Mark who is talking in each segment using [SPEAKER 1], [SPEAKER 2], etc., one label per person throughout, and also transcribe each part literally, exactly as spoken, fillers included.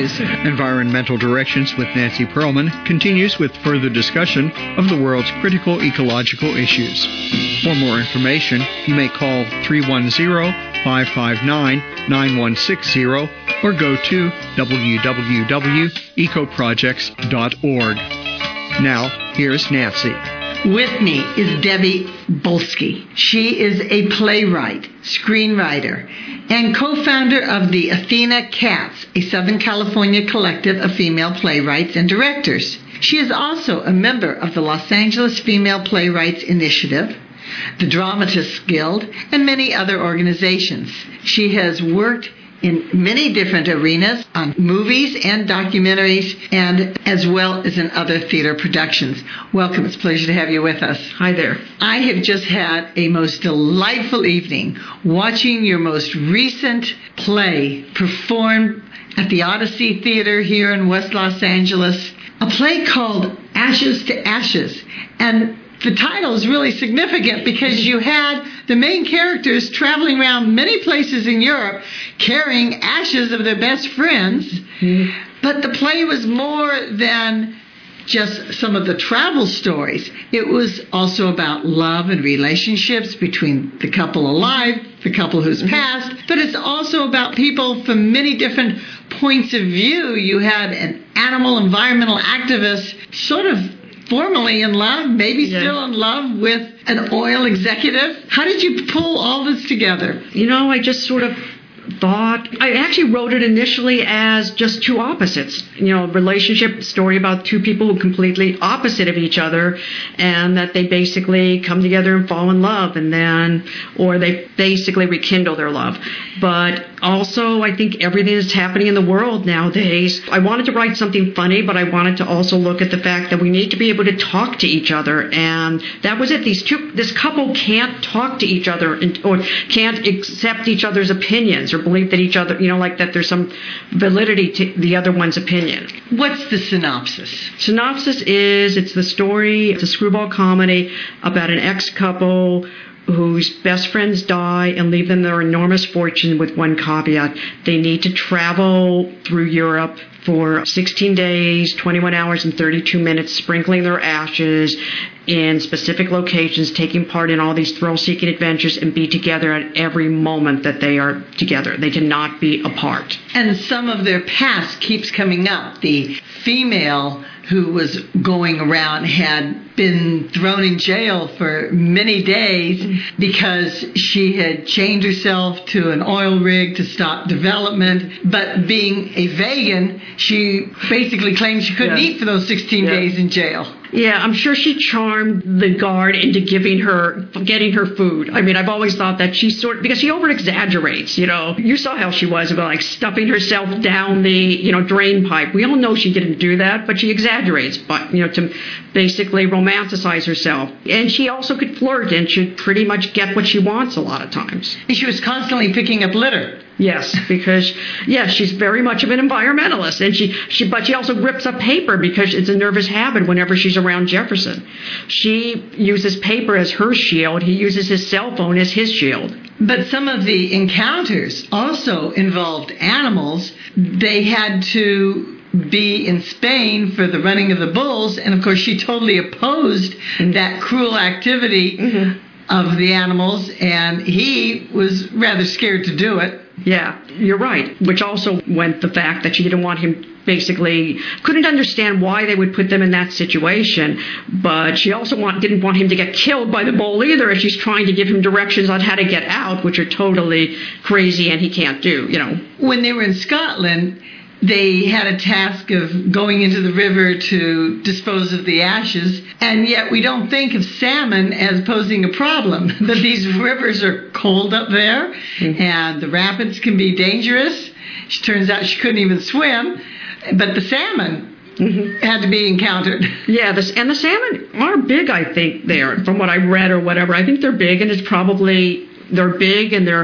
[SPEAKER 1] Environmental Directions with Nancy Pearlman continues with further discussion of the world's critical ecological issues. For more information, you may call three one zero, five five nine, nine one six zero or go to w w w dot eco projects dot org. Now, here's Nancy.
[SPEAKER 2] With me is Debbie Bolsky. She is a playwright, screenwriter, and co-founder of the Athena Cats, a Southern California collective of female playwrights and directors. She is also a member of the Los Angeles Female Playwrights Initiative, the Dramatists Guild, and many other organizations. She has worked in many different arenas, on movies and documentaries, and as well as in other theater productions. Welcome. It's a pleasure to have you with us.
[SPEAKER 3] Hi there.
[SPEAKER 2] I have just had a most delightful evening watching your most recent play performed at the Odyssey Theater here in West Los Angeles, a play called Ashes to Ashes. And the title is really significant because you had the main characters traveling around many places in Europe carrying ashes of their best friends. Mm-hmm. But the play was more than just some of the travel stories. It was also about love and relationships between the couple alive, the couple who's mm-hmm. passed, but it's also about people from many different points of view. You had an animal environmental activist sort of formerly in love, maybe yeah. still in love with an oil executive. How did you pull all this together?
[SPEAKER 3] You know, I just sort of thought, I actually wrote it initially as just two opposites, you know, relationship story about two people who are completely opposite of each other, and that they basically come together and fall in love, and then, or they basically rekindle their love. But also, I think everything that's happening in the world nowadays, I wanted to write something funny, but I wanted to also look at the fact that we need to be able to talk to each other, and that was it. These two, this couple can't talk to each other, and, or can't accept each other's opinions, or believe that each other, you know, like that there's some validity to the other one's opinion.
[SPEAKER 2] What's the synopsis?
[SPEAKER 3] Synopsis is, it's the story, it's a screwball comedy about an ex-couple whose best friends die and leave them their enormous fortune with one caveat. They need to travel through Europe for sixteen days, twenty-one hours, and thirty-two minutes, sprinkling their ashes in specific locations, taking part in all these thrill-seeking adventures, and be together at every moment that they are together. They cannot be apart.
[SPEAKER 2] And some of their past keeps coming up. The female who was going around had been thrown in jail for many days because she had chained herself to an oil rig to stop development. But being a vegan, she basically claimed she couldn't yeah. eat for those sixteen yeah. days in jail.
[SPEAKER 3] Yeah, I'm sure she charmed the guard into giving her, getting her food. I mean, I've always thought that she sort of, because she over-exaggerates, you know. You saw how she was about, like, stuffing herself down the, you know, drain pipe. We all know she didn't do that, but she exaggerates, but, you know, to basically romanticize herself. And she also could flirt and should pretty much get what she wants a lot of times.
[SPEAKER 2] And she was constantly picking up litter.
[SPEAKER 3] Yes, because, yes, she's very much of an environmentalist, and she, she, but she also rips up paper because it's a nervous habit whenever she's around Jefferson. She uses paper as her shield. He uses his cell phone as his shield.
[SPEAKER 2] But some of the encounters also involved animals. They had to be in Spain for the running of the bulls, and of course she totally opposed that cruel activity mm-hmm. of the animals, and he was rather scared to do it.
[SPEAKER 3] Yeah, you're right. Which also went the fact that she didn't want him, basically, couldn't understand why they would put them in that situation. But she also want, didn't want him to get killed by the bull either, as she's trying to give him directions on how to get out, which are totally crazy and he can't do, you know.
[SPEAKER 2] When they were in Scotland, they had a task of going into the river to dispose of the ashes, and yet we don't think of salmon as posing a problem. That these rivers are cold up there, mm-hmm. and the rapids can be dangerous. It turns out she couldn't even swim, but the salmon mm-hmm. had to be encountered.
[SPEAKER 3] Yeah, this, and the salmon are big, I think, there, from what I read or whatever. I think they're big, and it's probably, they're big, and they're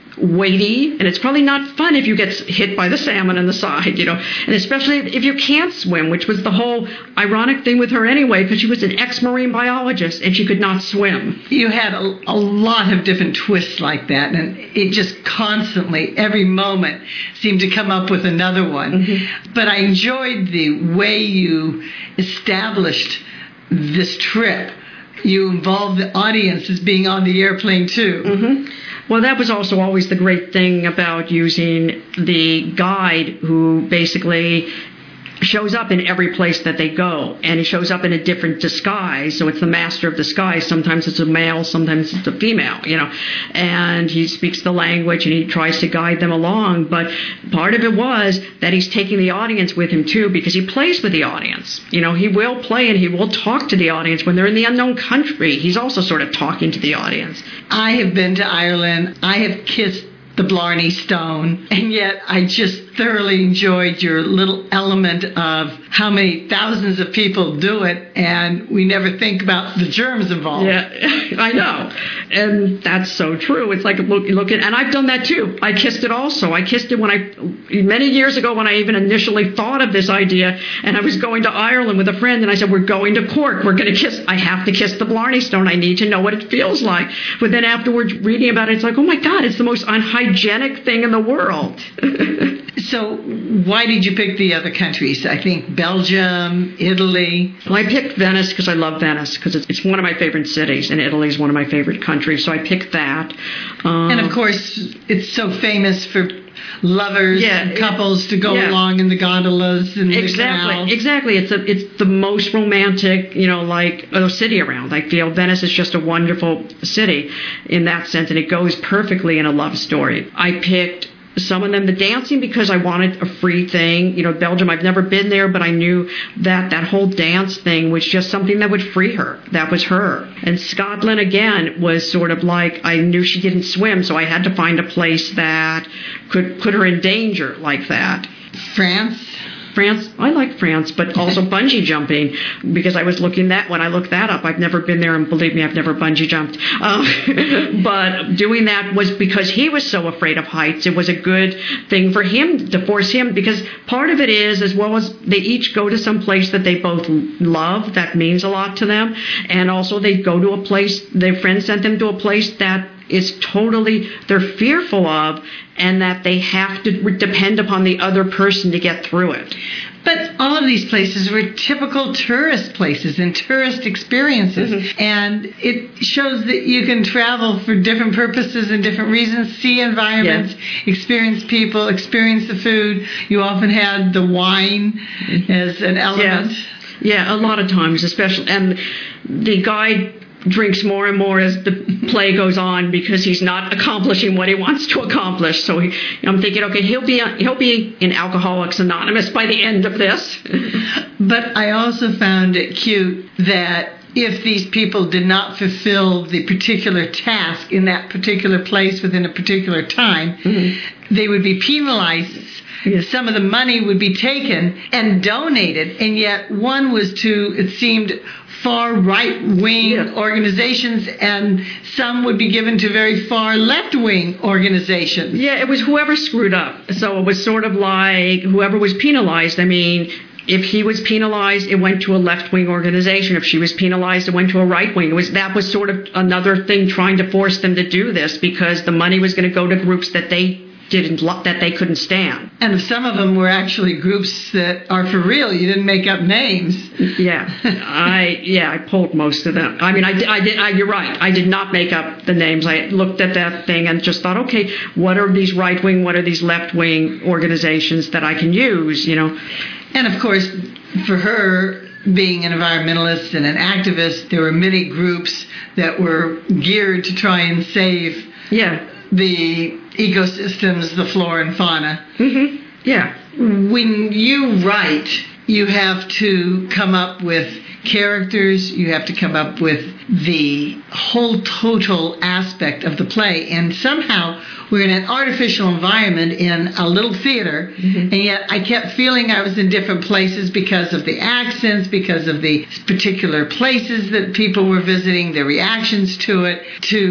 [SPEAKER 3] weighty, and it's probably not fun if you get hit by the salmon in the side, you know, and especially if you can't swim, which was the whole ironic thing with her anyway, because she was an ex-marine biologist and she could not swim.
[SPEAKER 2] You had a, a lot of different twists like that, and it just constantly, every moment, seemed to come up with another one. Mm-hmm. But I enjoyed the way you established this trip. You involved the audience as being on the airplane too.
[SPEAKER 3] Mm-hmm. Well, that was also always the great thing about using the guide, who basically shows up in every place that they go, and he shows up in a different disguise. So it's the master of disguise. Sometimes it's a male, sometimes it's a female, you know, and he speaks the language and he tries to guide them along. But part of it was that he's taking the audience with him too, because he plays with the audience. You know, he will play and he will talk to the audience when they're in the unknown country. He's also sort of talking to the audience.
[SPEAKER 2] I have been to Ireland. I have kissed the Blarney Stone, and yet I just thoroughly enjoyed your little element of how many thousands of people do it, and we never think about the germs involved.
[SPEAKER 3] Yeah, I know, and that's so true. It's like look, look at, and I've done that too. I kissed it also. I kissed it when I many years ago when I even initially thought of this idea, and I was going to Ireland with a friend, and I said, "We're going to Cork. We're going to kiss. I have to kiss the Blarney Stone. I need to know what it feels like." But then afterwards, reading about it, it's like, oh my God, it's the most unhygienic thing in the world.
[SPEAKER 2] So why did you pick the other countries? I think Belgium, Italy.
[SPEAKER 3] Well, I picked Venice because I love Venice, because it's, it's one of my favorite cities, and Italy is one of my favorite countries, so I picked that. Um,
[SPEAKER 2] and of course, it's so famous for lovers
[SPEAKER 3] yeah,
[SPEAKER 2] and couples to go
[SPEAKER 3] yeah.
[SPEAKER 2] along in the gondolas and
[SPEAKER 3] exactly,
[SPEAKER 2] the canals.
[SPEAKER 3] Exactly. It's a, it's the most romantic, you know, like uh, city around. I feel Venice is just a wonderful city in that sense, and it goes perfectly in a love story. I picked some of them the dancing because I wanted a free thing. You know, Belgium, I've never been there, but I knew that that whole dance thing was just something that would free her. That was her. And Scotland, again, was sort of like, I knew she didn't swim, so I had to find a place that could put her in danger like that.
[SPEAKER 2] France?
[SPEAKER 3] France, I like France, but also bungee jumping, because I was looking that, when I looked that up, I've never been there, and believe me, I've never bungee jumped. Um, but doing that was because he was so afraid of heights. It was a good thing for him, to force him, because part of it is, as well as they each go to some place that they both love, that means a lot to them, and also they go to a place, their friend sent them to a place that is totally, they're fearful of, and that they have to depend upon the other person to get through it.
[SPEAKER 2] But all of these places were typical tourist places and tourist experiences. Mm-hmm. And it shows that you can travel for different purposes and different reasons, see environments, yeah. experience people, experience the food. You often had the wine as an element.
[SPEAKER 3] Yeah, yeah, a lot of times, especially. And the guide drinks more and more as the play goes on because he's not accomplishing what he wants to accomplish. So he, I'm thinking, okay, he'll be he'll be in Alcoholics Anonymous by the end of this.
[SPEAKER 2] But I also found it cute that if these people did not fulfill the particular task in that particular place within a particular time, mm-hmm. they would be penalized. Yes. Some of the money would be taken and donated, and yet one was to, it seemed, far right-wing yeah. organizations, and some would be given to very far left-wing organizations.
[SPEAKER 3] Yeah, it was whoever screwed up. So it was sort of like whoever was penalized. I mean, if he was penalized, it went to a left-wing organization. If she was penalized, it went to a right-wing. It was, that was sort of another thing trying to force them to do this, because the money was going to go to groups that they didn't that they couldn't stand.
[SPEAKER 2] And some of them were actually groups that are for real. You didn't make up names.
[SPEAKER 3] Yeah, I yeah I pulled most of them. I mean, I, I did. I, you're right. I did not make up the names. I looked at that thing and just thought, okay, what are these right wing? What are these left wing organizations that I can use? You know.
[SPEAKER 2] And of course, for her, being an environmentalist and an activist, there were many groups that were geared to try and save.
[SPEAKER 3] Yeah.
[SPEAKER 2] The ecosystems, the flora and fauna.
[SPEAKER 3] Mm-hmm. Yeah.
[SPEAKER 2] When you write, you have to come up with characters, you have to come up with the whole total aspect of the play, and somehow we're in an artificial environment in a little theater, mm-hmm. and yet I kept feeling I was in different places because of the accents, because of the particular places that people were visiting, their reactions to it, to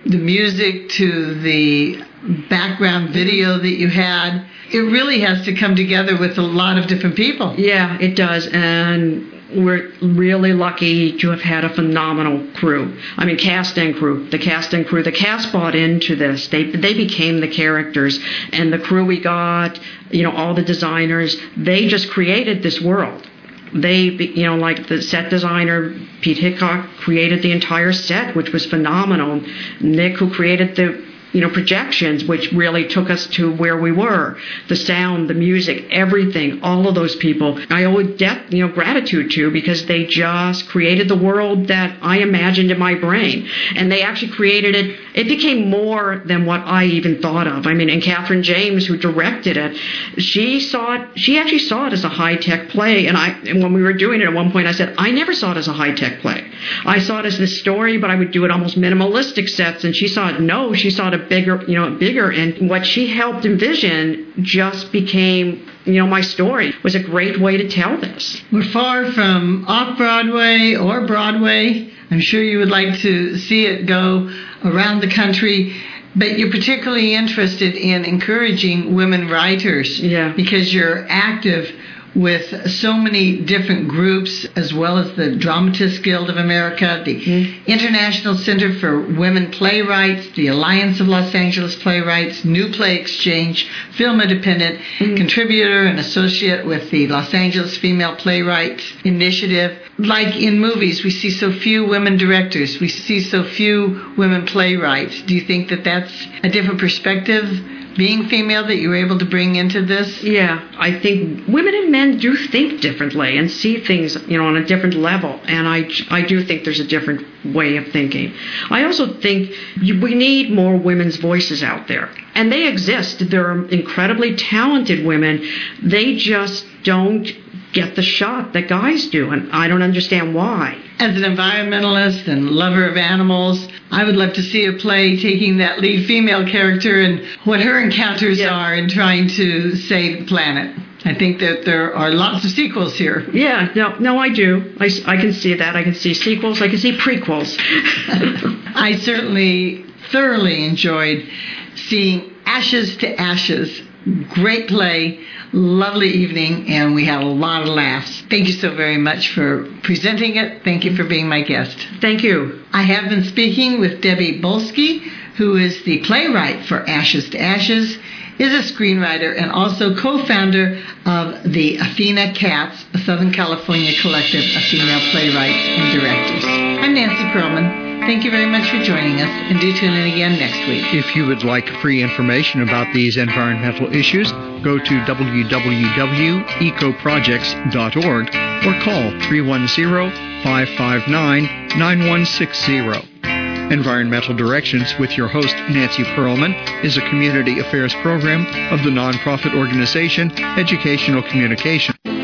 [SPEAKER 2] the music to the background video that you had. It really has to come together with a lot of different people.
[SPEAKER 3] Yeah, it does. And we're really lucky to have had a phenomenal crew. I mean, cast and crew. The cast and crew. The cast bought into this. They they became the characters. And the crew we got, you know, all the designers, they just created this world. They, you know, like the set designer, Pete Hickok, created the entire set, which was phenomenal. Nick, who created the you know, projections, which really took us to where we were. The sound, the music, everything, all of those people, I owe debt, you know, gratitude to, because they just created the world that I imagined in my brain. And they actually created it. It became more than what I even thought of. I mean, and Catherine James, who directed it, she saw it, she actually saw it as a high-tech play. And I, and when we were doing it at one point, I said, I never saw it as a high-tech play. I saw it as this story, but I would do it almost minimalistic sets. And she saw it, no, she saw it a bigger, you know, bigger. And what she helped envision just became, you know, my story. It was a great way to tell this.
[SPEAKER 2] We're far from off-Broadway or Broadway. I'm sure you would like to see it go around the country. But you're particularly interested in encouraging women writers.
[SPEAKER 3] Yeah.
[SPEAKER 2] Because you're active with so many different groups, as well as the Dramatists Guild of America, the mm-hmm. International Center for Women Playwrights, the Alliance of Los Angeles Playwrights, New Play Exchange, Film Independent, mm-hmm. contributor and associate with the Los Angeles Female Playwrights Initiative. Like in movies, we see so few women directors, we see so few women playwrights. Do you think that that's a different perspective, being female, that you were able to bring into this?
[SPEAKER 3] Yeah, I think women and men do think differently and see things, you know, on a different level. And I, I do think there's a different way of thinking. I also think we need more women's voices out there. And they exist. There are incredibly talented women. They just don't get the shot that guys do, and I don't understand why.
[SPEAKER 2] As an environmentalist and lover of animals, I would love to see a play taking that lead female character and what her encounters yeah. are in trying to save the planet. I think that there are lots of sequels here.
[SPEAKER 3] Yeah, no, no, I do. I, I can see that. I can see sequels. I can see prequels.
[SPEAKER 2] I certainly thoroughly enjoyed seeing Ashes to Ashes. Great play, lovely evening, and we had a lot of laughs. Thank you so very much for presenting it. Thank you for being my guest.
[SPEAKER 3] Thank you.
[SPEAKER 2] I have been speaking with Debbie Bolsky, who is the playwright for Ashes to Ashes, is a screenwriter, and also co-founder of the Athena Cats, a Southern California collective of female playwrights and directors. I'm Nancy Pearlman. Thank you very much for joining us, and do tune in again next week.
[SPEAKER 1] If you would like free information about these environmental issues, go to w w w dot eco projects dot org or call three one zero, five five nine, nine one six zero. Environmental Directions with your host, Nancy Pearlman, is a community affairs program of the nonprofit organization Educational Communication.